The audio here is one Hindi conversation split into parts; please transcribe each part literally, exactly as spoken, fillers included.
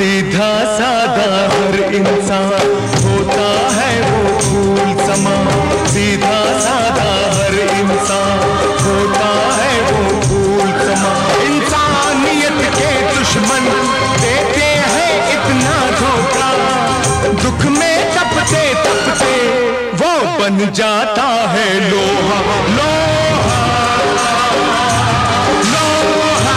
सीधा साधा हर इंसान होता है वो फूल समा। सीधा साधा हर इंसान होता है वो फूल समा। इंसानियत के दुश्मन देते हैं इतना धोखा, दुख में तपते तपते वो बन जाता है लोहा। लोहा लोहा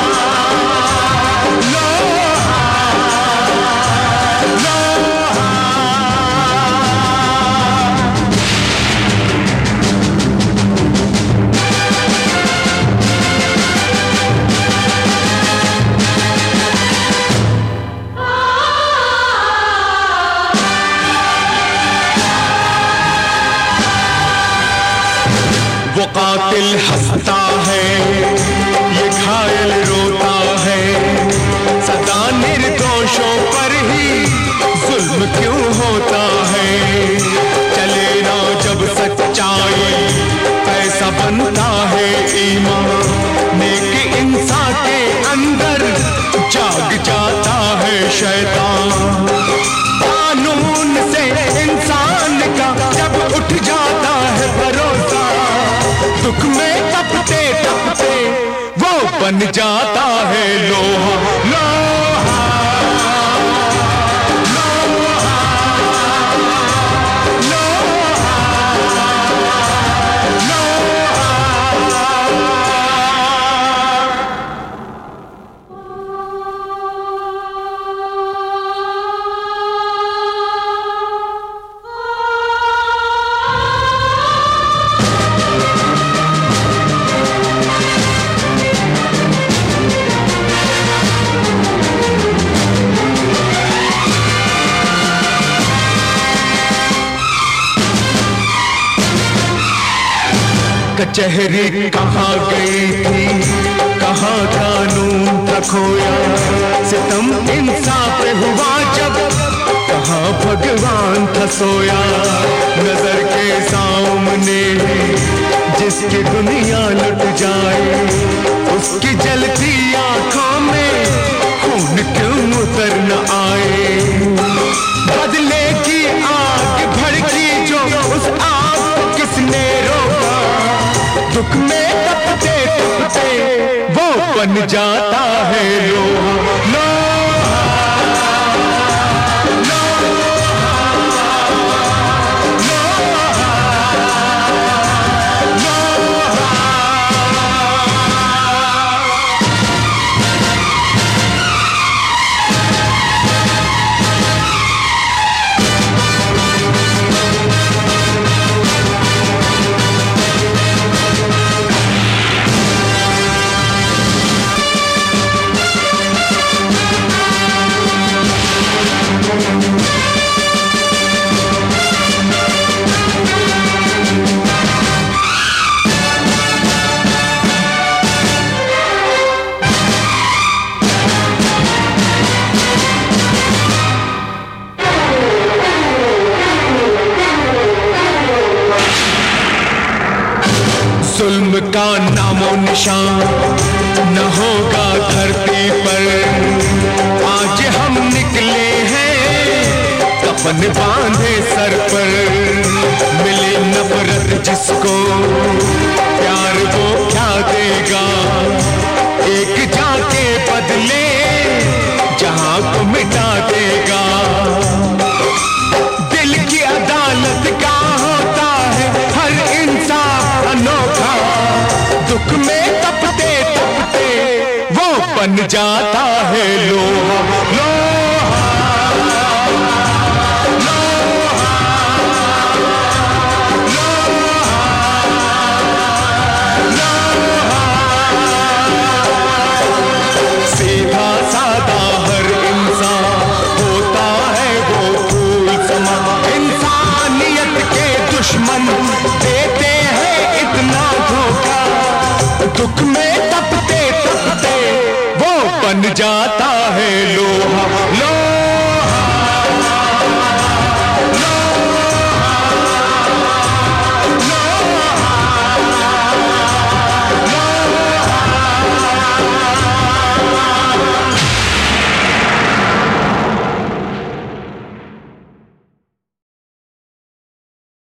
वो कातिल हंसता है, ये घायल रोता है, सदा निर्दोषों पर ही जुल्म क्यों होता है। चले ना जब सच्चाई ऐसा बनता है ईमान, नेक इंसान के अंदर जाग जाता है शैतान। कानून से इंसान का जब उठ जाता है भरोसा, दुख में तपते तपते वो बन जाता है लोहा। लोहा लोहा लोहा लोहा। कचहरी कहाँ गई थी, कहाँ कानून था खोया, सितम इंसाफ हुआ जब कहाँ भगवान था सोया। नजर के सामने जिसकी दुनिया लुट जाए, उसकी जलती आंखों में खून क्यों उतर न आए। बदले की आग भड़की जो उस आग को किसने रोका, दुख में तपते तपते वो बन जाता है लोहा। लोहा जुल्म का नामो निशान न होगा धरती पर। आज हम निकले हैं कफन बांधे सर पर, मिले नफरत जिसको प्यार वो क्या देगा। एक जाके बदले जहां को मिटा देगा। दिल की अदालत का होता है हर इंसान अनोखा, दुख में तपते तपते वो बन जाता है लोहा। लोहा लोहा लोहा। सीधा साधा हर इंसान होता है वो फूल समा। इंसानियत के दुश्मन देते हैं इतना धोखा, दुख में तपते तपते वो बन जाता है लोहा।